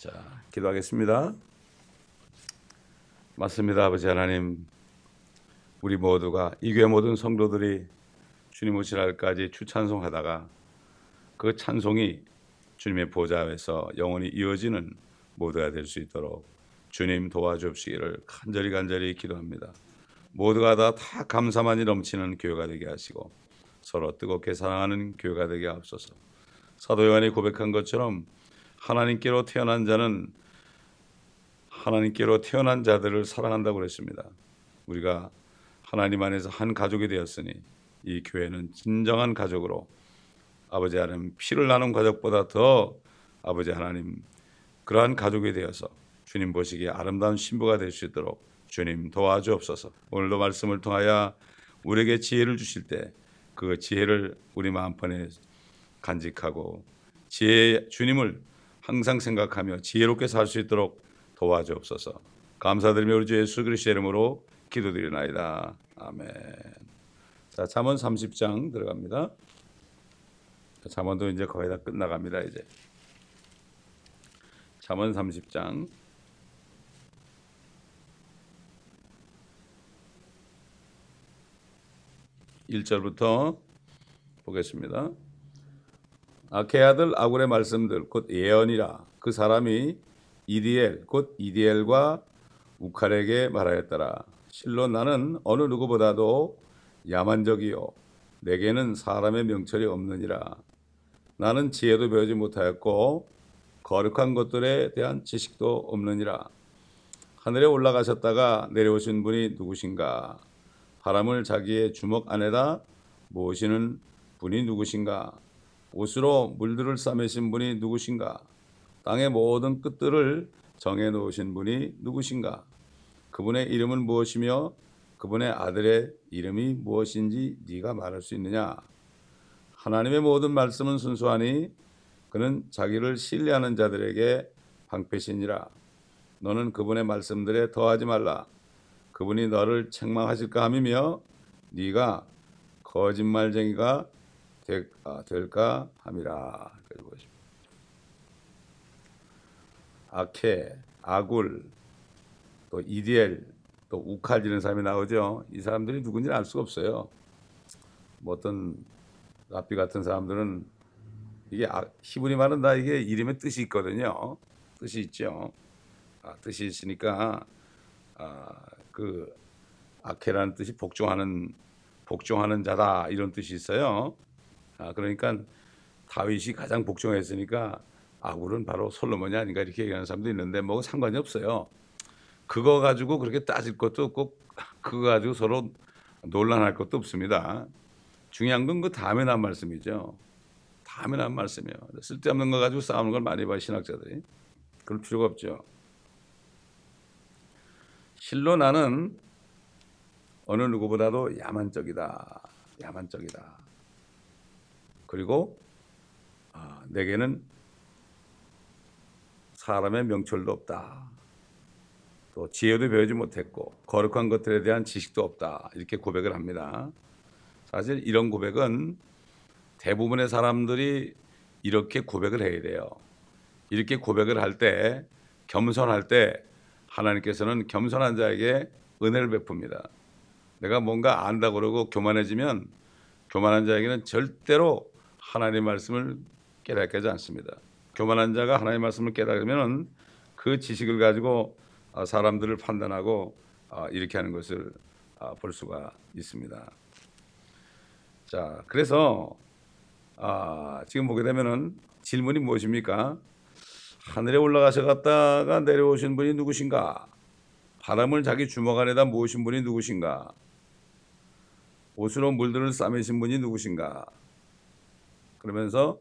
자, 기도하겠습니다. 맞습니다. 아버지 하나님, 우리 모두가 이 교회 모든 성도들이 주님 오실 날까지 주찬송하다가 그 찬송이 주님의 보좌에서 영원히 이어지는 모두가 될 수 있도록 주님 도와주시기를 간절히 기도합니다. 모두가 다 감사만이 넘치는 교회가 되게 하시고 서로 뜨겁게 사랑하는 교회가 되게 하옵소서. 사도 요한이 고백한 것처럼 하나님께로 태어난 자는 하나님께로 태어난 자들을 사랑한다고 그랬습니다. 우리가 하나님 안에서 한 가족이 되었으니 이 교회는 진정한 가족으로 아버지 하나님 피를 나눈 가족보다 더 아버지 하나님 그러한 가족이 되어서 주님 보시기에 아름다운 신부가 될 수 있도록 주님 도와주옵소서. 오늘도 말씀을 통하여 우리에게 지혜를 주실 때 그 지혜를 우리 마음판에 간직하고 주님을 항상 생각하며 지혜롭게 살 수 있도록 도와주옵소서. 감사드리며 우리 주 예수 그리스도의 이름으로 기도드리나이다. 아멘. 자, 잠언 30장 들어갑니다. 잠언도 이제 거의 다 끝나갑니다. 이제 잠언 30장 1절부터 보겠습니다. 아케 아들 아굴의 말씀들 곧 예언이라. 그 사람이 이디엘 곧 이디엘과 우칼에게 말하였더라. 실로 나는 어느 누구보다도 야만적이요 내게는 사람의 명철이 없느니라. 나는 지혜도 배우지 못하였고 거룩한 것들에 대한 지식도 없느니라. 하늘에 올라가셨다가 내려오신 분이 누구신가? 바람을 자기의 주먹 안에다 모으시는 분이 누구신가? 옷으로 물들을 싸매신 분이 누구신가? 땅의 모든 끝들을 정해 놓으신 분이 누구신가? 그분의 이름은 무엇이며 그분의 아들의 이름이 무엇인지 네가 말할 수 있느냐? 하나님의 모든 말씀은 순수하니 그는 자기를 신뢰하는 자들에게 방패시니라. 너는 그분의 말씀들에 더하지 말라. 그분이 너를 책망하실까 함이며 네가 거짓말쟁이가 될까 함이라. 아케, 아굴, 또 이디엘, 또 우칼 이런 사람이 나오죠. 이 사람들이 누군지 알 수가 없어요. 뭐 어떤 랍비 같은 사람들은 이게 히브리 말은 다 이게 이름의 뜻이 있거든요. 뜻이 있죠. 뜻이 있으니까 그 아케라는 뜻이 복종하는 자다 이런 뜻이 있어요. 그러니까 다윗이 가장 복종했으니까 아굴은 바로 솔로몬이 아닌가 이렇게 얘기하는 사람도 있는데 뭐 상관이 없어요. 그거 가지고 그렇게 따질 것도 없고 그거 가지고 서로 논란할 것도 없습니다. 중요한 건 그 다음에 난 말씀이죠. 다음에 난 말씀이에요. 쓸데없는 거 가지고 싸우는 걸 많이 봐요, 신학자들이. 그럴 필요가 없죠. 실로 나는 어느 누구보다도 야만적이다. 그리고 내게는 사람의 명철도 없다. 또 지혜도 배우지 못했고 거룩한 것들에 대한 지식도 없다. 이렇게 고백을 합니다. 사실 이런 고백은 대부분의 사람들이 이렇게 고백을 해야 돼요. 이렇게 고백을 할 때, 겸손할 때 하나님께서는 겸손한 자에게 은혜를 베풉니다. 내가 뭔가 안다고 그러고 교만해지면 교만한 자에게는 절대로 하나님의 말씀을 깨닫게 하지 않습니다. 교만한 자가 하나님의 말씀을 깨닫으면 그 지식을 가지고 사람들을 판단하고 이렇게 하는 것을 볼 수가 있습니다. 자, 그래서 지금 보게 되면은 질문이 무엇입니까? 하늘에 올라가셔갔다가 내려오신 분이 누구신가? 바람을 자기 주먹 안에다 모으신 분이 누구신가? 옷으로 물들을 싸매신 분이 누구신가? 그러면서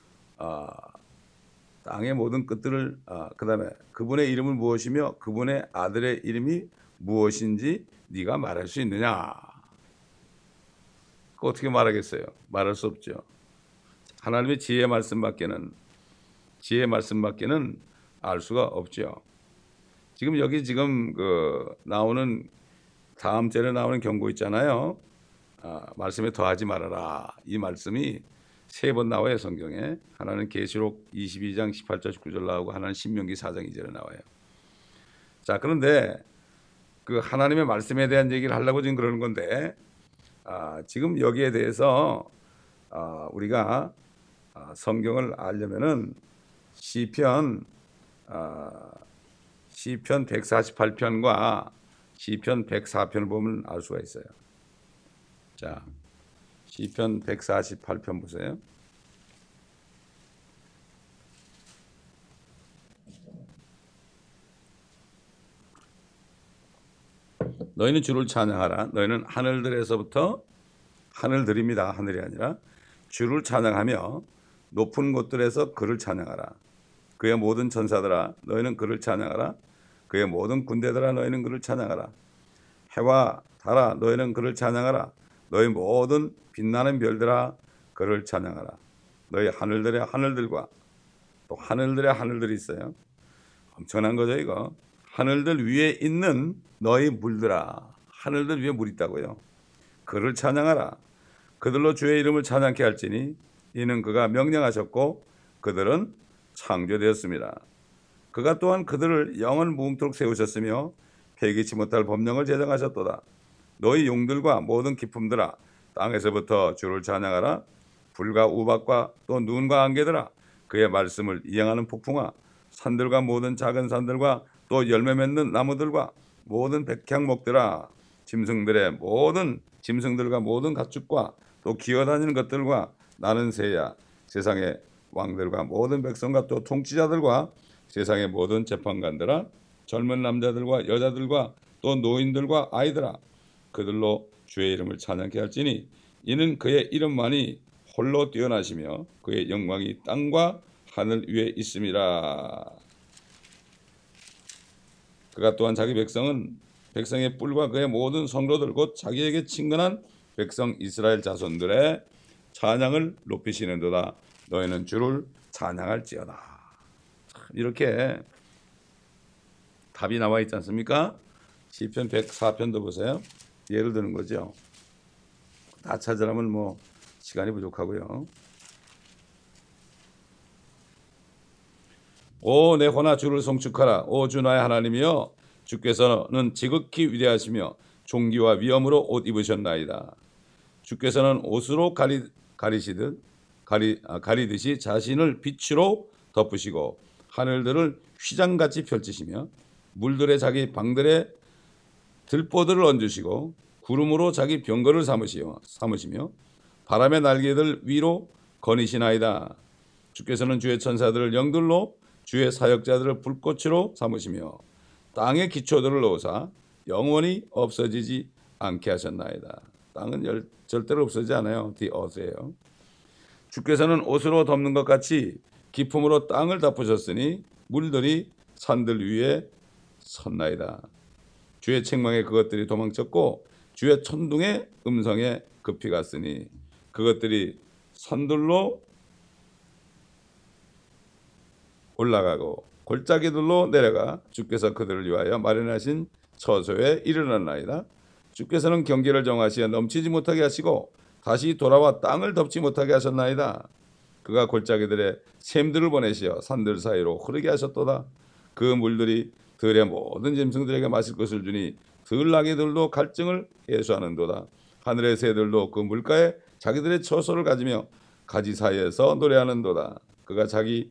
땅의 모든 끝들을 그 다음에 그분의 이름은 무엇이며 그분의 아들의 이름이 무엇인지 네가 말할 수 있느냐? 그거 어떻게 말하겠어요? 말할 수 없죠. 하나님의 지혜의 말씀밖에는 알 수가 없죠. 여기 나오는 다음 절에 나오는 경고 있잖아요. 말씀에 더하지 말아라. 이 말씀이 세 번 나와요, 성경에. 하나는 계시록 22장 18절 19절 나오고 하나는 신명기 4장 2절에 나와요. 자, 그런데 그 하나님의 말씀에 대한 얘기를 하려고 지금 그러는 건데, 지금 여기에 대해서 우리가 성경을 알려면은 시편 148편과 시편 104편을 보면 알 수가 있어요. 자, 시편 148편 보세요. 너희는 주를 찬양하라. 너희는 하늘들에서부터, 하늘들입니다. 하늘이 아니라 주를 찬양하며 높은 곳들에서 그를 찬양하라. 그의 모든 천사들아 너희는 그를 찬양하라. 그의 모든 군대들아 너희는 그를 찬양하라. 해와 달아 너희는 그를 찬양하라. 너희 모든 빛나는 별들아 그를 찬양하라. 너희 하늘들의 하늘들과 또 하늘들의 하늘들이 있어요. 엄청난 거죠 이거. 하늘들 위에 있는 너희 물들아. 하늘들 위에 물 있다고요. 그를 찬양하라. 그들로 주의 이름을 찬양케 할지니 이는 그가 명령하셨고 그들은 창조되었습니다. 그가 또한 그들을 영원 무궁토록 세우셨으며 폐기치 못할 법령을 제정하셨도다. 너희 용들과 모든 기품들아 땅에서부터 주를 찬양하라. 불과 우박과 또 눈과 안개들아 그의 말씀을 이행하는 폭풍아 산들과 모든 작은 산들과 또 열매 맺는 나무들과 모든 백향목들아 짐승들의 모든 짐승들과 모든 가축과 또 기어다니는 것들과 나는 새야 세상의 왕들과 모든 백성과 또 통치자들과 세상의 모든 재판관들아 젊은 남자들과 여자들과 또 노인들과 아이들아 그들로 주의 이름을 찬양케 할지니 이는 그의 이름만이 홀로 뛰어나시며 그의 영광이 땅과 하늘 위에 있음이라. 그가 또한 자기 백성의 뿔과 그의 모든 성도들 곧 자기에게 친근한 백성 이스라엘 자손들의 찬양을 높이시는도다. 너희는 주를 찬양할지어다. 이렇게 답이 나와 있지 않습니까? 시편 104편도 보세요. 예를 드는 거죠. 다 찾으려면 뭐 시간이 부족하고요. 오 내 혼아 주를 송축하라. 오 주 나의 하나님이여 주께서는 지극히 위대하시며 존귀와 위엄으로 옷 입으셨나이다. 주께서는 옷으로 가리듯이 자신을 빛으로 덮으시고 하늘들을 휘장같이 펼치시며 물들의 자기 방들의 들보들을 얹으시고 구름으로 자기 병거를 삼으시며 바람의 날개들 위로 거니시나이다. 주께서는 주의 천사들을 영들로 주의 사역자들을 불꽃으로 삼으시며 땅의 기초들을 놓으사 영원히 없어지지 않게 하셨나이다. 땅은 절대로 없어지지 않아요. The earth예요. 주께서는 옷으로 덮는 것 같이 기품으로 땅을 덮으셨으니 물들이 산들 위에 섰나이다. 주의 책망에 그것들이 도망쳤고 주의 천둥의 음성에 급히 갔으니 그것들이 산들로 올라가고 골짜기들로 내려가 주께서 그들을 위하여 마련하신 처소에 이르렀나이다. 주께서는 경계를 정하시어 넘치지 못하게 하시고 다시 돌아와 땅을 덮지 못하게 하셨나이다. 그가 골짜기들의 샘들을 보내시어 산들 사이로 흐르게 하셨도다. 그 물들이 들의 모든 짐승들에게 마실 것을 주니 들나귀들도 갈증을 해소하는도다. 하늘의 새들도 그 물가에 자기들의 처소를 가지며 가지 사이에서 노래하는도다. 그가 자기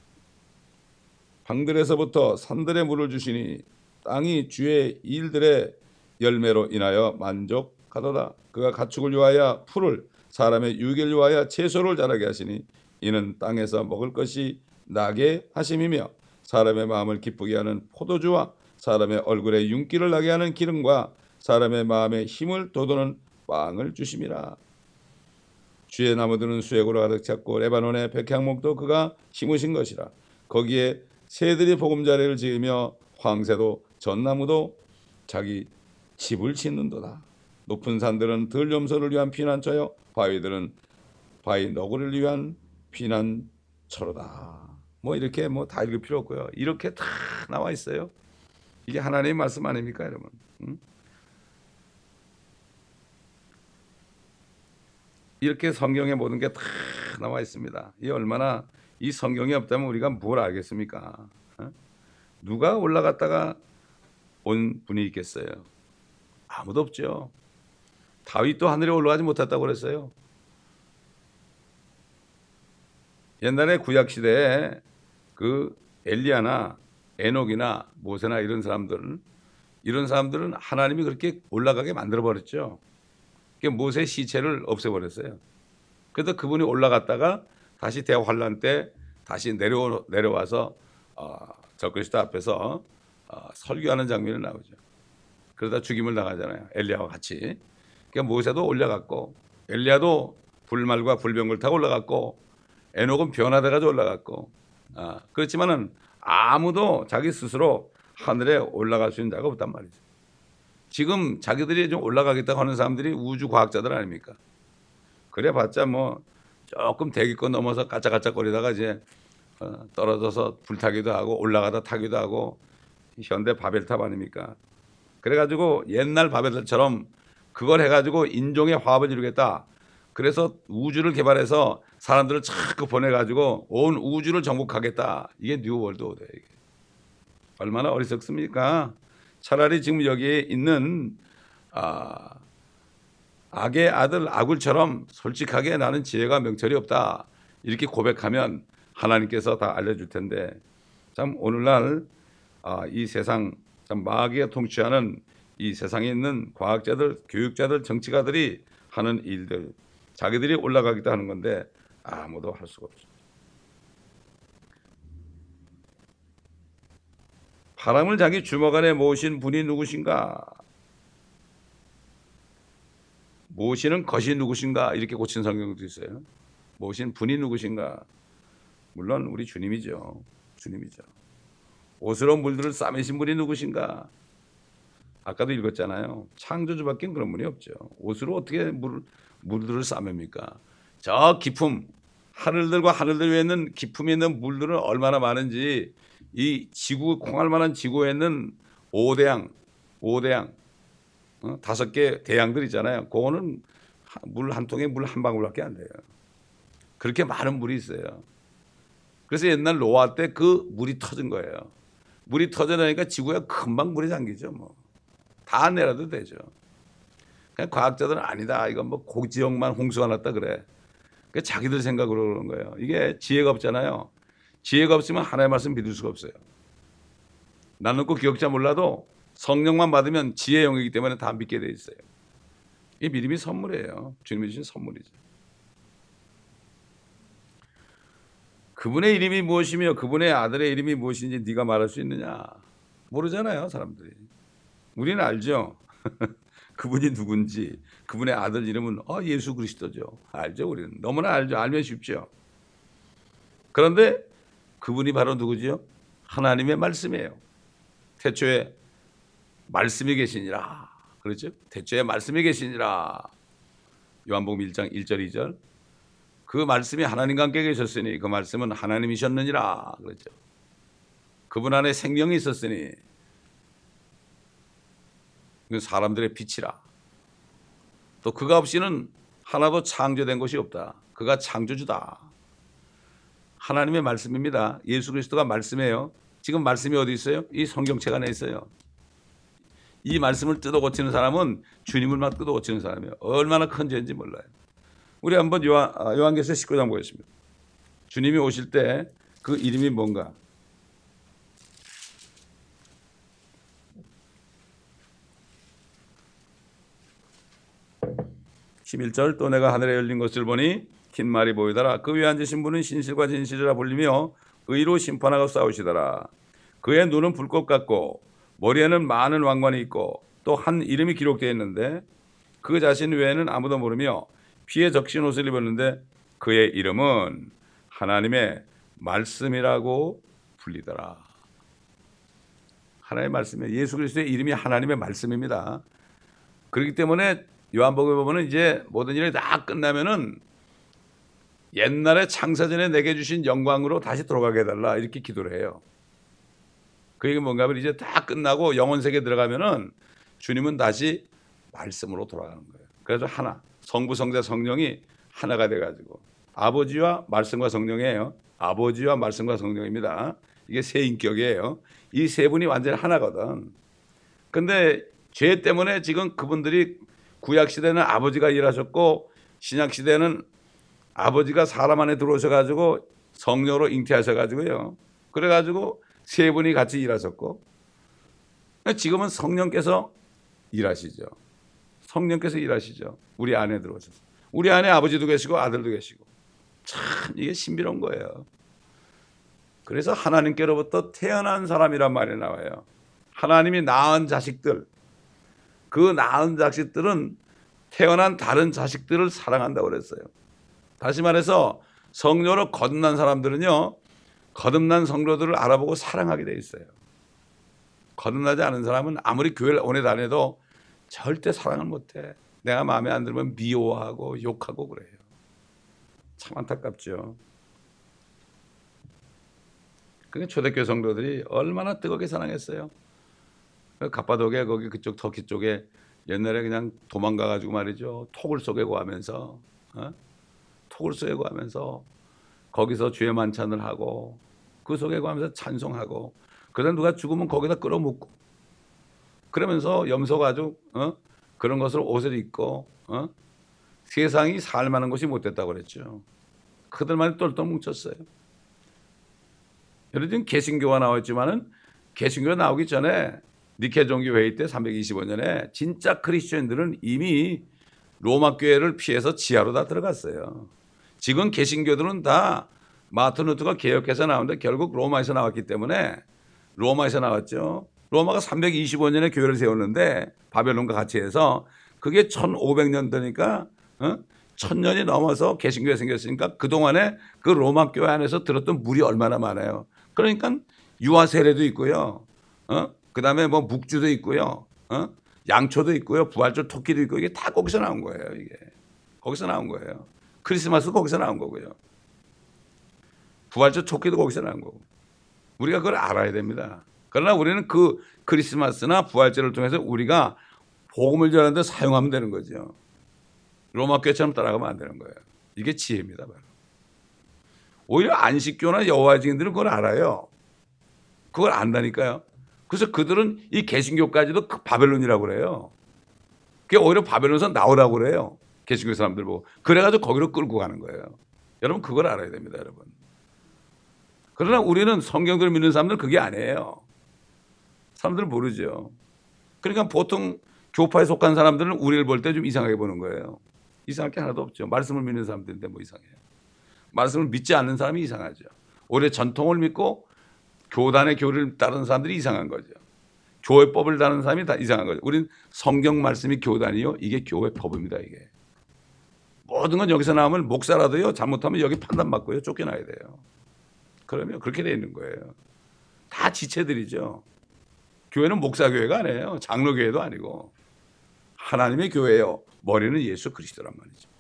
방들에서부터 산들의 물을 주시니 땅이 주의 일들의 열매로 인하여 만족하도다. 그가 가축을 위하여 풀을 사람의 유익을 위하여 채소를 자라게 하시니 이는 땅에서 먹을 것이 나게 하심이며 사람의 마음을 기쁘게 하는 포도주와 사람의 얼굴에 윤기를 나게 하는 기름과 사람의 마음에 힘을 돋우는 빵을 주심이라. 주의 나무들은 수액으로 가득 찼고 레바논의 백향목도 그가 심으신 것이라. 거기에 새들이 보금자리를 지으며 황새도 전나무도 자기 집을 짓는도다. 높은 산들은 들염소를 위한 피난처요 바위들은 바위 너구리를 위한 피난처로다. 뭐 이렇게 뭐 다 읽을 필요 없고요. 이렇게 다 나와 있어요. 이게 하나님의 말씀 아닙니까, 여러분? 이렇게 성경에 모든 게 다 나와 있습니다. 이 얼마나 이 성경이 없다면 우리가 뭘 알겠습니까? 누가 올라갔다가 온 분이 있겠어요? 아무도 없죠. 다윗도 하늘에 올라가지 못했다고 그랬어요. 옛날에 구약 시대에 그 엘리야나 에녹이나 모세나 이런 사람들은 하나님이 그렇게 올라가게 만들어 버렸죠. 모세의 시체를 없애버렸어요. 그래서 그분이 올라갔다가 다시 대환란 때 다시 내려와서 적그리스도 앞에서 설교하는 장면이 나오죠. 그러다 죽임을 당하잖아요. 엘리야와 같이. 그러니까 모세도 올라갔고 엘리야도 불말과 불병을 타고 올라갔고 에녹은 변화돼가지고 올라갔고 그렇지만은 아무도 자기 스스로 하늘에 올라갈 수 있는 자가 없단 말이죠. 지금 자기들이 좀 올라가겠다고 하는 사람들이 우주 과학자들 아닙니까? 그래봤자 뭐 조금 대기권 넘어서 까짝까짝거리다가 이제 떨어져서 불타기도 하고 올라가다 타기도 하고 현대 바벨탑 아닙니까? 그래가지고 옛날 바벨탑처럼 그걸 해가지고 인종의 화합을 이루겠다. 그래서 우주를 개발해서 사람들을 자꾸 보내가지고 온 우주를 정복하겠다. 이게 뉴월드 오더예요. 이게. 얼마나 어리석습니까? 차라리 지금 여기에 있는 악의 아들 아굴처럼 솔직하게 나는 지혜가 명철이 없다. 이렇게 고백하면 하나님께서 다 알려줄 텐데 참 오늘날 이 세상 참 마귀가 통치하는 이 세상에 있는 과학자들, 교육자들, 정치가들이 하는 일들 자기들이 올라가기도 하는 건데 아무도 할 수가 없습니다. 바람을 자기 주먹 안에 모으신 분이 누구신가? 모시는 것이 누구신가? 이렇게 고친 성경도 있어요. 모신 분이 누구신가? 물론 우리 주님이죠. 주님이죠. 옷으로 물들을 싸매신 분이 누구신가? 아까도 읽었잖아요. 창조주밖에 그런 분이 없죠. 옷으로 어떻게 물들을 싸맵니까? 저 깊음, 하늘들과 하늘들 위에 있는 깊음에 있는 물들은 얼마나 많은지 이 지구, 콩알만한 지구에 있는 5대양, 5개 대양들 있잖아요. 그거는 물 한 통에 물 한 방울밖에 안 돼요. 그렇게 많은 물이 있어요. 그래서 옛날 노아 때 그 물이 터진 거예요. 물이 터져나니까 지구에 금방 물이 잠기죠. 뭐. 다 내려도 되죠. 그냥 과학자들은 아니다. 이건 뭐 고지역만 홍수가 났다 그래. 그러니까 자기들 생각으로 그러는 거예요. 이게 지혜가 없잖아요. 지혜가 없으면 하나님의 말씀 믿을 수가 없어요. 나는 꼭 기억자 몰라도 성령만 받으면 지혜의 영이기 때문에 다 믿게 돼 있어요. 이 믿음이 선물이에요. 주님이 주신 선물이죠. 그분의 이름이 무엇이며 그분의 아들의 이름이 무엇인지 네가 말할 수 있느냐? 모르잖아요, 사람들이. 우리는 알죠. 그분이 누군지, 그분의 아들 이름은 예수 그리스도죠. 알죠, 우리는. 너무나 알죠. 알면 쉽죠. 그런데 그분이 바로 누구지요? 하나님의 말씀이에요. 태초에 말씀이 계시니라. 그렇죠? 태초에 말씀이 계시니라. 요한복음 1장 1절 2절. 그 말씀이 하나님과 함께 계셨으니 그 말씀은 하나님이셨느니라. 그렇죠? 그분 안에 생명이 있었으니 사람들의 빛이라. 또 그가 없이는 하나도 창조된 것이 없다. 그가 창조주다. 하나님의 말씀입니다. 예수 그리스도가 말씀이에요. 지금 말씀이 어디 있어요? 이 성경책 안에 있어요. 이 말씀을 뜯어 고치는 사람은 주님을 막 뜯어 고치는 사람이에요. 얼마나 큰 죄인지 몰라요. 우리 한번 요한계시록 19장 보겠습니다. 주님이 오실 때 그 이름이 뭔가? (11절) 또 내가 하늘에 열린 것을 보니 긴 말이 보이더라. 그 위에 앉으신 분은 신실과 진실이라 불리며 의로 심판하고 싸우시더라. 그의 눈은 불꽃 같고 머리에는 많은 왕관이 있고 또 한 이름이 기록되어 있는데 그 자신 외에는 아무도 모르며 피에 적신 옷을 입었는데 그의 이름은 하나님의 말씀이라고 불리더라. 하나님의 말씀이에요. 예수 그리스도의 이름이 하나님의 말씀입니다. 그렇기 때문에 요한복음에 보면 이제 모든 일이 다 끝나면은 옛날에 창세전에 내게 주신 영광으로 다시 돌아가게 해달라 이렇게 기도를 해요. 그 얘기는 뭔가 하면 이제 다 끝나고 영혼세계에 들어가면은 주님은 다시 말씀으로 돌아가는 거예요. 그래서 하나, 성부, 성자, 성령이 하나가 돼가지고 아버지와 말씀과 성령이에요. 아버지와 말씀과 성령입니다. 이게 세 인격이에요. 이 세 분이 완전히 하나거든. 근데 죄 때문에 지금 그분들이 구약 시대는 아버지가 일하셨고 신약 시대는 아버지가 사람 안에 들어오셔가지고 성령으로 잉태하셔가지고요. 그래가지고 세 분이 같이 일하셨고 지금은 성령께서 일하시죠. 성령께서 일하시죠. 우리 안에 들어오셔서. 우리 안에 아버지도 계시고 아들도 계시고. 참 이게 신비로운 거예요. 그래서 하나님께로부터 태어난 사람이란 말이 나와요. 하나님이 낳은 자식들, 그 낳은 자식들은 태어난 다른 자식들을 사랑한다고 그랬어요. 다시 말해서 성령으로 거듭난 사람들은요, 거듭난 성도들을 알아보고 사랑하게 돼 있어요. 거듭나지 않은 사람은 아무리 교회를 오래 다녀도 절대 사랑을 못해. 내가 마음에 안 들면 미워하고 욕하고 그래요. 참 안타깝죠. 그러니까 초대교회 성도들이 얼마나 뜨겁게 사랑했어요. 갑바도게 거기 그쪽 터키 쪽에 옛날에 그냥 도망가가지고 말이죠. 톡을 쏘개고 하면서 톡을 쏘개고 하면서 거기서 주의 만찬을 하고 그 쏘개고 하면서 찬송하고 그다음 누가 죽으면 거기다 끌어묻고 그러면서 염소 가죽 그런 것을 옷을 입고 세상이 살만한 곳이 못 됐다고 그랬죠. 그들만이 똘똘 뭉쳤어요. 여러분 개신교가 나왔지만은 개신교가 나오기 전에 니케 종교 회의 때 325년에 진짜 크리스천들은 이미 로마 교회를 피해서 지하로 다 들어갔어요. 지금 개신교들은 다 마틴 루터가 개혁해서 나오는데 결국 로마에서 나왔기 때문에 로마에서 나왔죠. 로마가 325년에 교회를 세웠는데 바벨론과 같이 해서 그게 1500년도니까 1000년이 넘어서 개신교가 생겼으니까 그동안에 그 로마 교회 안에서 들었던 물이 얼마나 많아요. 그러니까 유아 세례도 있고요. 그다음에 뭐 묵주도 있고요. 양초도 있고요. 부활절 토끼도 있고 이게 다 거기서 나온 거예요. 이게 거기서 나온 거예요. 크리스마스도 거기서 나온 거고요. 부활절 토끼도 거기서 나온 거고. 우리가 그걸 알아야 됩니다. 그러나 우리는 그 크리스마스나 부활절을 통해서 우리가 복음을 전하는데 사용하면 되는 거죠. 로마 교회처럼 따라가면 안 되는 거예요. 이게 지혜입니다. 바로. 오히려 안식교나 여호와의 증인들은 그걸 알아요. 그걸 안다니까요. 그래서 그들은 이 개신교까지도 바벨론이라고 그래요. 그게 오히려 바벨론에서 나오라고 그래요. 개신교 사람들 보고. 그래가지고 거기로 끌고 가는 거예요. 여러분 그걸 알아야 됩니다. 여러분. 그러나 우리는 성경들을 믿는 사람들은 그게 아니에요. 사람들은 모르죠. 그러니까 보통 교파에 속한 사람들은 우리를 볼 때 좀 이상하게 보는 거예요. 이상할 게 하나도 없죠. 말씀을 믿는 사람들인데 뭐 이상해요. 말씀을 믿지 않는 사람이 이상하죠. 오히려 전통을 믿고 교단의 교리를 따르는 사람들이 이상한 거죠. 교회법을 따르는 사람이 다 이상한 거죠. 우린 성경 말씀이 교단이요. 이게 교회법입니다. 이게. 모든 건 여기서 나오면 목사라도요. 잘못하면 여기 판단받고요. 쫓겨나야 돼요. 그러면 그렇게 돼 있는 거예요. 다 지체들이죠. 교회는 목사교회가 아니에요. 장로교회도 아니고. 하나님의 교회예요. 머리는 예수 그리스도란 말이죠.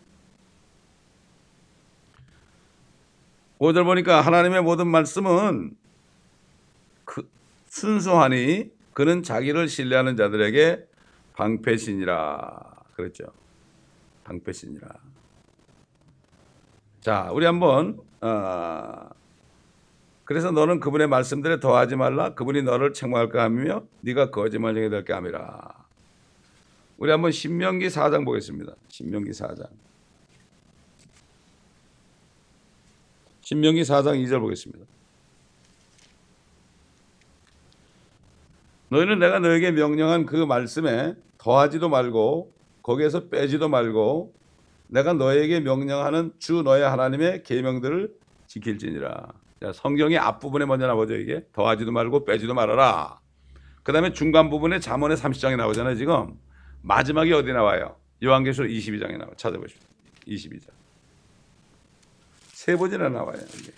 5절 보니까 하나님의 모든 말씀은 순수하니 그는 자기를 신뢰하는 자들에게 방패신이라 그랬죠. 방패신이라. 자, 우리 한번 그래서 너는 그분의 말씀들에 더하지 말라. 그분이 너를 책망할까 하며 네가 거짓말쟁이 될까 함이라. 우리 한번 신명기 4장 보겠습니다. 신명기 4장. 신명기 4장 2절 보겠습니다. 너희는 내가 너에게 명령한 그 말씀에 더하지도 말고 거기에서 빼지도 말고 내가 너에게 명령하는 주 너의 하나님의 계명들을 지킬지니라. 자, 성경의 앞부분에 먼저 나오죠. 이게 더하지도 말고 빼지도 말아라. 그 다음에 중간 부분에 잠언의 30장에 나오잖아요. 지금 마지막에 어디 나와요? 요한계시록 22장에 나와요. 찾아보십시오. 22장. 세 번이나 나와요. 이게.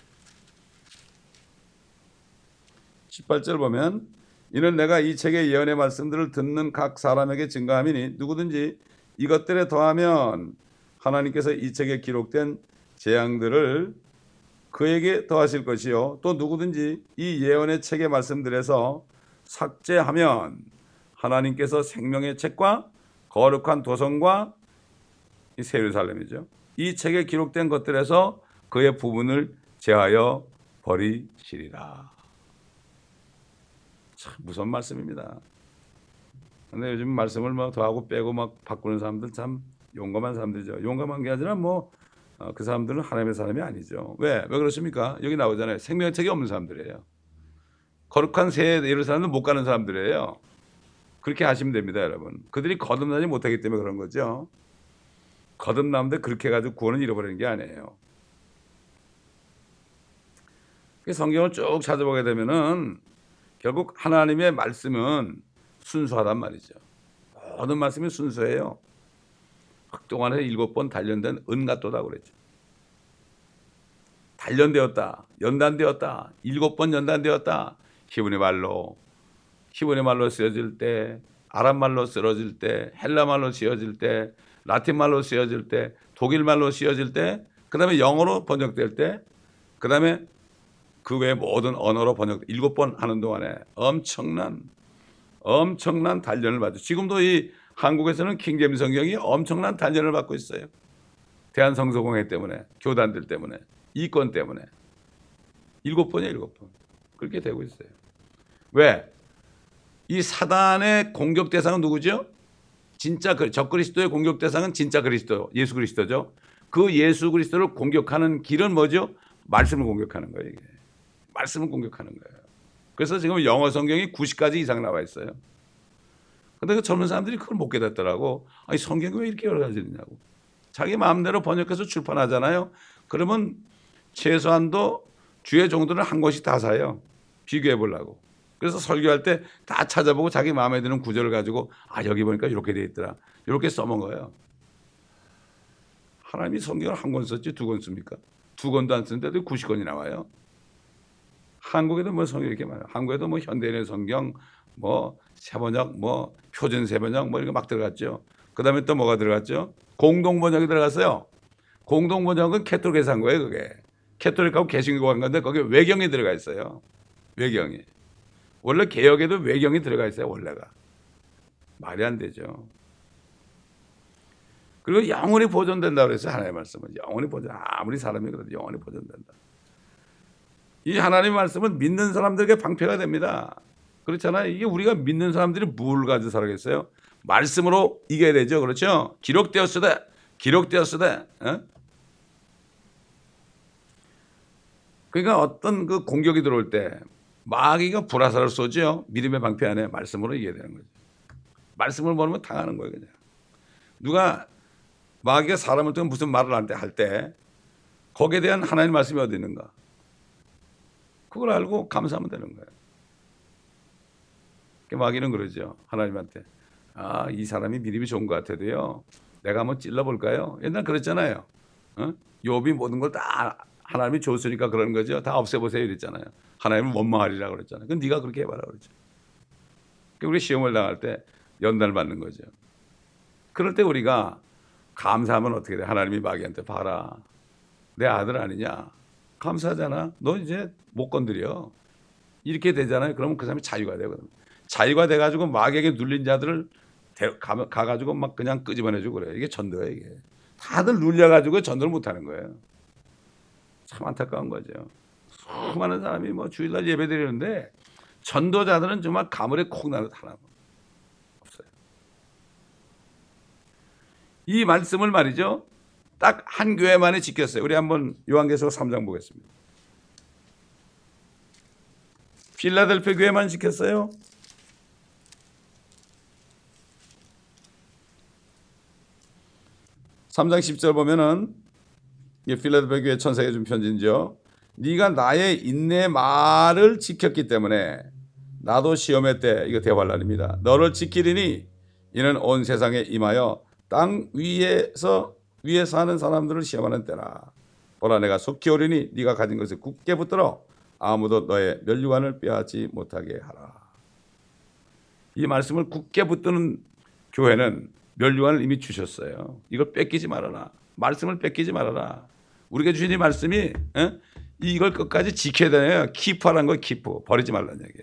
18절 보면 이는 내가 이 책의 예언의 말씀들을 듣는 각 사람에게 증거함이니 누구든지 이것들에 더하면 하나님께서 이 책에 기록된 재앙들을 그에게 더하실 것이요 또 누구든지 이 예언의 책의 말씀들에서 삭제하면 하나님께서 생명의 책과 거룩한 도성과 이 새 예루살렘이죠. 이 책에 기록된 것들에서 그의 부분을 제하여 버리시리라. 참 무서운 말씀입니다. 근데 요즘 말씀을 뭐 더하고 빼고 막 바꾸는 사람들 참 용감한 사람들이죠. 용감한 게 아니라 그 사람들은 하나님의 사람이 아니죠. 왜 그렇습니까? 여기 나오잖아요. 생명책이 없는 사람들이에요. 거룩한 새에 이런 사람들은 못 가는 사람들이에요. 그렇게 하시면 됩니다, 여러분. 그들이 거듭나지 못하기 때문에 그런 거죠. 거듭나는데 그렇게 해가지고 구원을 잃어버리는 게 아니에요. 성경을 쭉 찾아보게 되면은 결국 하나님의 말씀은 순수하단 말이죠. 모든 말씀이 순수해요. 흑동안에 7번 단련된 은갓도다 그랬죠. 단련되었다, 연단되었다, 7번 연단되었다. 히브리 말로 쓰여질 때, 아랍 말로 쓰여질 때, 헬라 말로 쓰여질 때, 라틴 말로 쓰여질 때, 독일 말로 쓰여질 때, 그 다음에 영어로 번역될 때, 그 다음에 그 외 모든 언어로 번역 7번 하는 동안에 엄청난 단련을 받죠. 지금도 이 한국에서는 킹제임스 성경이 엄청난 단련을 받고 있어요. 대한성서공회 때문에, 교단들 때문에, 이권 때문에. 7번이에요, 7번. 그렇게 되고 있어요. 왜? 이 사단의 공격 대상은 누구죠? 진짜 적그리스도의 공격 대상은 진짜 그리스도, 예수 그리스도죠. 그 예수 그리스도를 공격하는 길은 뭐죠? 말씀을 공격하는 거예요. 이게. 말씀을 공격하는 거예요. 그래서 지금 영어 성경이 90가지 이상 나와 있어요. 근데 그 젊은 사람들이 그걸 못 깨닫더라고. 아니 성경이 왜 이렇게 여러 가지 있냐고. 자기 마음대로 번역해서 출판하잖아요. 그러면 최소한도 주의 종들은 한 권씩 다 사요. 비교해 보려고. 그래서 설교할 때 다 찾아보고 자기 마음에 드는 구절을 가지고 여기 보니까 이렇게 돼 있더라. 이렇게 써먹어요. 하나님이 성경을 한 권 썼지 2권 씁니까? 2권도 안 쓰는데도 90권이 나와요. 한국에도 뭐 성경이 이렇게 많아요. 한국에도 뭐 현대인의 성경, 뭐 세번역, 뭐 표준 세번역 뭐 이런 거 막 들어갔죠. 그 다음에 또 뭐가 들어갔죠? 공동번역이 들어갔어요. 공동번역은 캐톨릭에서 한 거예요, 그게. 캐톨릭하고 개신교가 한 건데 거기에 외경이 들어가 있어요. 외경이. 원래 개혁에도 외경이 들어가 있어요, 원래가. 말이 안 되죠. 그리고 영원히 보존된다고 그랬어요, 하나님의 말씀은. 영원히 아무리 사람이 그래도 영원히 보존된다. 이 하나님의 말씀은 믿는 사람들에게 방패가 됩니다. 그렇잖아요. 이게 우리가 믿는 사람들이 뭘 가지고 살아겠어요? 말씀으로 이겨야 되죠. 그렇죠? 기록되었으되. 그러니까 어떤 그 공격이 들어올 때 마귀가 불화살을 쏘죠. 믿음의 방패 안에 말씀으로 이겨야 되는 거죠. 말씀을 모르면 당하는 거예요, 그냥. 누가 마귀가 사람을 통해 무슨 말을 할 때 거기에 대한 하나님의 말씀이 어디 있는가? 그걸 알고 감사하면 되는 거예요. 마귀는 그러죠. 하나님한테. 이 사람이 믿음이 좋은 것 같아도요. 내가 한번 찔러볼까요? 옛날 그랬잖아요. 욥이 모든 걸 다 하나님이 줬으니까 그러는 거죠. 다 없애보세요 이랬잖아요. 하나님은 원망하리라 그랬잖아요. 그럼 네가 그렇게 해봐라 그랬죠. 우리 시험을 당할 때 연단을 받는 거죠. 그럴 때 우리가 감사하면 어떻게 돼? 하나님이 마귀한테 봐라. 내 아들 아니냐? 감사하잖아. 너 이제 못 건드려. 이렇게 되잖아요. 그러면 그 사람이 자유가 되거든. 자유가 돼가지고 마귀에게 눌린 자들을 가가지고 막 그냥 끄집어내주고 그래요. 이게 전도예요, 이게. 다들 눌려가지고 전도를 못하는 거예요. 참 안타까운 거죠. 수많은 사람이 뭐 주일날 예배 드리는데 전도자들은 정말 가물에 콕 나는 하나 없어요. 이 말씀을 말이죠. 딱 한 교회만에 지켰어요. 우리 한번 요한계시록 3장 보겠습니다. 필라델피아 교회만 지켰어요. (3장 10절) 보면은 필라델피아 교회 천사에게 준 편지인지요. 네가 나의 인내 말을 지켰기 때문에 나도 시험의 때, 이거 대환란입니다. 너를 지키리니 이는 온 세상에 임하여 땅 위에 사는 사람들을 시험하는 때라. 보라 내가 속히 오리니 네가 가진 것을 굳게 붙들어 아무도 너의 면류관을 빼앗지 못하게 하라. 이 말씀을 굳게 붙드는 교회는 면류관을 이미 주셨어요. 이걸 뺏기지 말아라. 말씀을 뺏기지 말아라. 우리에게 주신 이 말씀이 이걸 끝까지 지켜야 되네요. 키프하라는 거 키프. 버리지 말라는 얘기예요.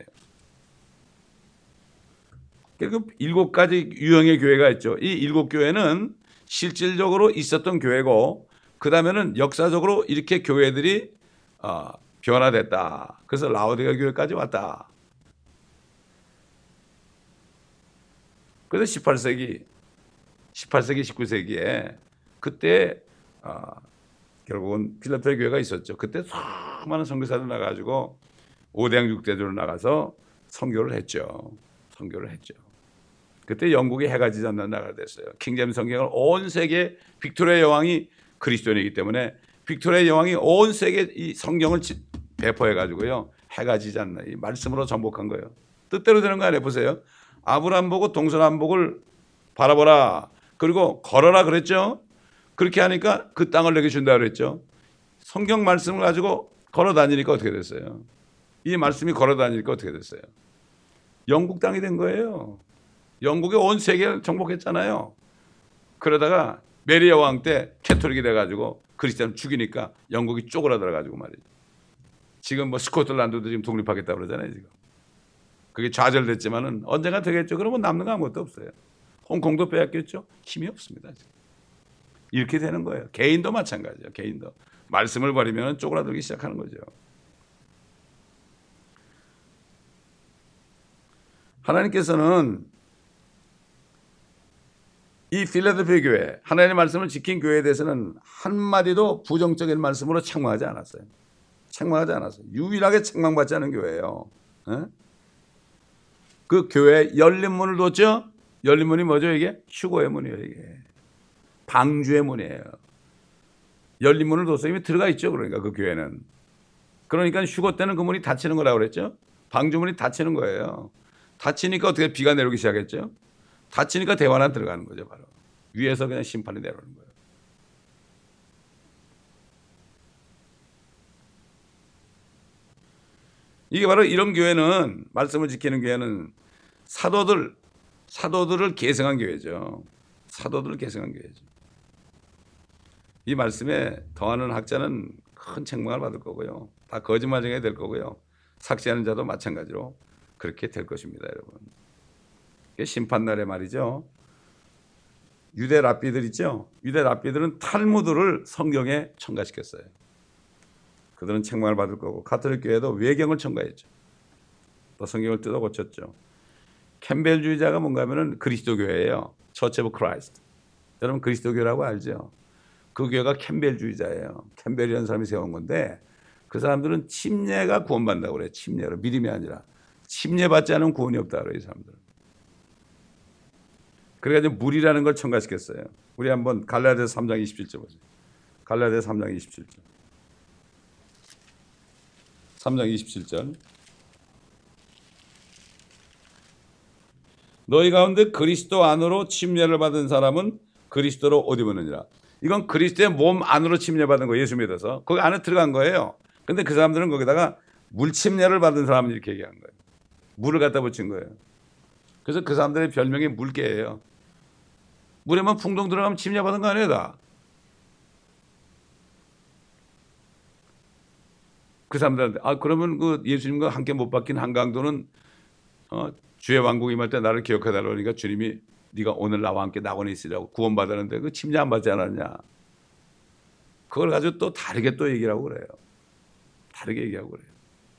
그리고 7가지 유형의 교회가 있죠. 이 7교회는 실질적으로 있었던 교회고 그 다음에는 역사적으로 이렇게 교회들이 변화됐다. 그래서 라오디가 교회까지 왔다. 그래서 18세기, 19세기에 그때 결국은 필라델피아 교회가 있었죠. 그때 수많은 선교사들 나가지고 5대양 6대주로 나가서 선교를 했죠. 그때 영국이 해가 지지 않는 나라가 됐어요. 킹제임스 성경을 온 세계 빅토리아 여왕이 그리스도인이기 때문에 빅토리아 여왕이 온 세계 이 성경을 배포해 가지고요. 해가 지지 않는 이 말씀으로 정복한 거예요. 뜻대로 되는 거 아니에요. 보세요. 아브라함 보고 동서남북을 바라보라. 그리고 걸어라 그랬죠. 그렇게 하니까 그 땅을 내게 준다 그랬죠. 성경 말씀을 가지고 걸어 다니니까 어떻게 됐어요? 이 말씀이 걸어 다니니까 어떻게 됐어요? 영국 땅이 된 거예요. 영국이 온 세계를 정복했잖아요. 그러다가 메리 여왕 때 캐톨릭이 돼가지고 그리스도인을 죽이니까 영국이 쪼그라들어가지고 말이죠. 지금 뭐 스코틀랜드도 지금 독립하겠다 그러잖아요. 지금 그게 좌절됐지만은 언젠가 되겠죠. 그러면 남는 거 아무것도 없어요. 홍콩도 빼앗겼죠. 힘이 없습니다. 지금. 이렇게 되는 거예요. 개인도 마찬가지예요. 개인도 말씀을 버리면 쪼그라들기 시작하는 거죠. 하나님께서는 이 필라델피아 교회, 하나님의 말씀을 지킨 교회에 대해서는 한마디도 부정적인 말씀으로 책망하지 않았어요. 유일하게 책망받지 않은 교회예요. 그 교회에 열린 문을 뒀죠. 열린 문이 뭐죠? 이게 휴거의 문이에요. 이게 방주의 문이에요. 열린 문을 뒀어요. 이미 들어가 있죠. 그러니까 그 교회는. 그러니까 휴거 때는 그 문이 닫히는 거라고 그랬죠. 방주문이 닫히는 거예요. 닫히니까 어떻게 비가 내려오기 시작했죠. 닫히니까 대화는 들어가는 거죠. 바로 위에서 그냥 심판이 내려오는 거예요. 이게 바로 이런 교회는, 말씀을 지키는 교회는 사도들을 계승한 교회죠. 이 말씀에 더하는 학자는 큰 책망을 받을 거고요. 다 거짓말쟁이 될 거고요. 삭제하는 자도 마찬가지로 그렇게 될 것입니다, 여러분. 이게 심판날에 말이죠. 유대 랍비들 있죠. 유대 랍비들은 탈무드를 성경에 첨가시켰어요. 그들은 책망을 받을 거고, 가톨릭 교회도 외경을 첨가했죠. 또 성경을 뜯어 고쳤죠. 캠벨주의자가 뭔가 하면은 그리스도교회예요. Church of Christ. 여러분 그리스도교라고 알죠? 그 교회가 캠벨주의자예요. 캠벨이라는 사람이 세운 건데 그 사람들은 침례가 구원받는다고 그래요. 침례로. 믿음이 아니라. 침례받지 않으면 구원이 없다고 그래요. 이 사람들은. 그래가지고 물이라는 걸 첨가시켰어요. 우리 한번 갈라디아서 3장 27절 보세요. 갈라디아서 3장 27절. 3장 27절. 너희 가운데 그리스도 안으로 침례를 받은 사람은 그리스도로 옷 입었느니라. 이건 그리스도의 몸 안으로 침례받은 거, 예수 믿어서 거기 안에 들어간 거예요. 근데 그 사람들은 거기다가 물 침례를 받은 사람은 이렇게 얘기한 거예요. 물을 갖다 붙인 거예요. 그래서 그 사람들의 별명이 물개예요. 물에만 풍덩 들어가면 침례받은 거 아니에요, 다. 그 사람들한테 그러면 그 예수님과 함께 못 박힌 한강도는 주의 왕국 임할 때 나를 기억해달라고 하니까 주님이 네가 오늘 나와 함께 낙원에 있으라고 구원받았는데 그 침례 안 받지 않았냐. 그걸 가지고 또 다르게 또 얘기를 하고 그래요. 다르게 얘기하고 그래요.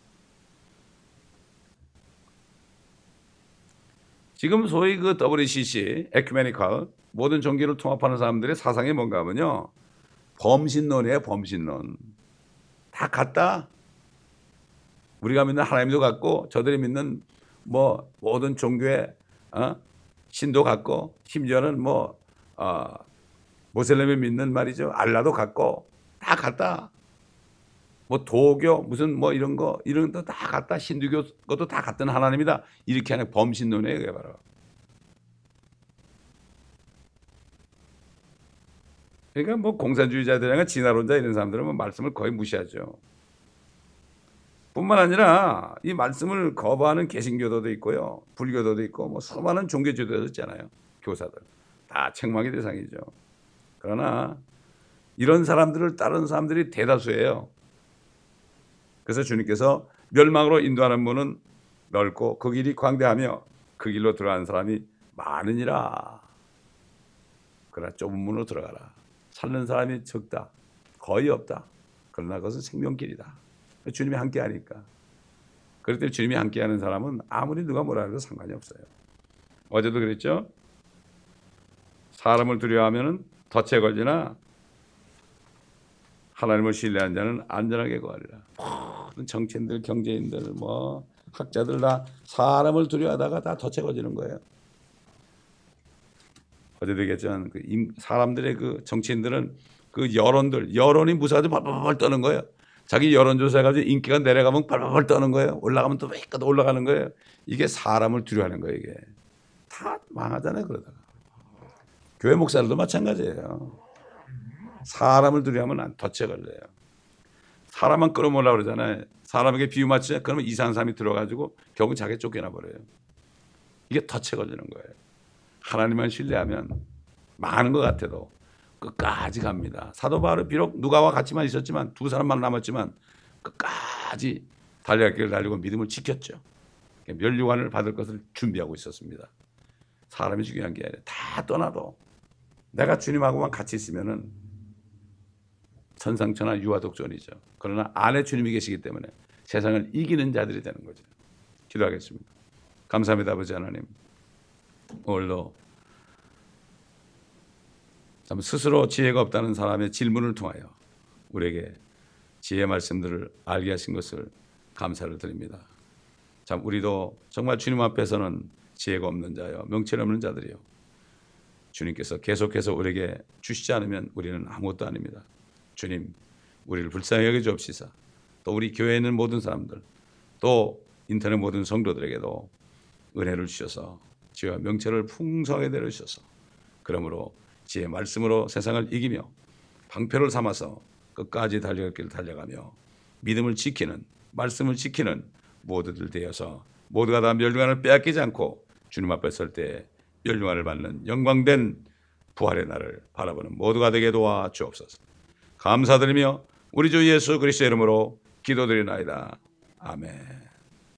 지금 소위 그 WCC, 에큐메니컬, 모든 종교를 통합하는 사람들의 사상이 뭔가 하면요. 범신론이에요, 범신론. 다 같다. 우리가 믿는 하나님도 같고 저들이 믿는 뭐 모든 종교의 신도 같고 심지어는 모슬렘이 믿는 말이죠. 알라도 같고 다 같다. 뭐 도교 무슨 뭐 이런 거 다 같다. 힌두교 것도 다 같은 하나님이다. 이렇게 하는 범신론이에요. 그게 바로. 그러니까 뭐 공산주의자들이나 진화론자 이런 사람들은 뭐 말씀을 거의 무시하죠. 뿐만 아니라 이 말씀을 거부하는 개신교도도 있고요. 불교도도 있고 뭐 수많은 종교 지도자도 있잖아요. 교사들. 다 책망의 대상이죠. 그러나 이런 사람들을 따르는 사람들이 대다수예요. 그래서 주님께서 멸망으로 인도하는 문은 넓고 그 길이 광대하며 그 길로 들어가는 사람이 많으니라. 그러나 좁은 문으로 들어가라. 찾는 사람이 적다. 거의 없다. 그러나 그것은 생명길이다. 주님이 함께하니까. 그럴 때 주님이 함께하는 사람은 아무리 누가 뭐라 해도 상관이 없어요. 어제도 그랬죠. 사람을 두려워하면 덫에 걸리나 하나님을 신뢰한 자는 안전하게 거하리라. 모든 정치인들, 경제인들, 뭐 학자들 다 사람을 두려워하다가 다 덫에 걸리는 거예요. 어제도 얘기했지만 사람들의 그 정치인들은 그 여론이 무서워서 벌벌 떠는 거예요. 자기 여론조사 해가지고 인기가 내려가면 벌벌 떠는 거예요. 올라가면 또 또 올라가는 거예요. 이게 사람을 두려워하는 거예요. 이게 다 망하잖아요. 그러다가 교회 목사들도 마찬가지예요. 사람을 두려워하면 덫에 걸려요. 사람만 끌어모으려고 그러잖아요. 사람에게 비유 맞추자 그러면 이상한 사람이 들어가지고 결국 자기 쫓겨나 버려요. 이게 덫에 걸리는 거예요. 하나님만 신뢰하면 망하는 것 같아도 끝까지 갑니다. 사도 바울은 비록 누가와 같이만 있었지만 두 사람만 남았지만 끝까지 달려갈 길을 달리고 믿음을 지켰죠. 면류관을 받을 것을 준비하고 있었습니다. 사람이 중요한 게 아니라 다 떠나도 내가 주님하고만 같이 있으면은 천상천하 유아독존이죠. 그러나 안에 주님이 계시기 때문에 세상을 이기는 자들이 되는 거죠. 기도하겠습니다. 감사합니다, 아버지 하나님. 오늘도 참 스스로 지혜가 없다는 사람의 질문을 통하여 우리에게 지혜의 말씀들을 알게 하신 것을 감사를 드립니다. 참 우리도 정말 주님 앞에서는 지혜가 없는 자요, 명철 없는 자들이요. 주님께서 계속해서 우리에게 주시지 않으면 우리는 아무것도 아닙니다. 주님, 우리를 불쌍히 여겨 주옵시사. 또 우리 교회에 있는 모든 사람들, 또 인터넷 모든 성도들에게도 은혜를 주셔서 지혜와 명철을 풍성하게 내려주셔서 그러므로 지혜의 말씀으로 세상을 이기며 방패를 삼아서 끝까지 달려갈 길을 달려가며 믿음을 지키는, 말씀을 지키는 모두들 되어서 모두가 다 멸류관을 빼앗기지 않고 주님 앞에 설 때 멸류관을 받는 영광된 부활의 날을 바라보는 모두가 되게 도와 주옵소서. 감사드리며 우리 주 예수 그리스도의 이름으로 기도드리나이다. 아멘.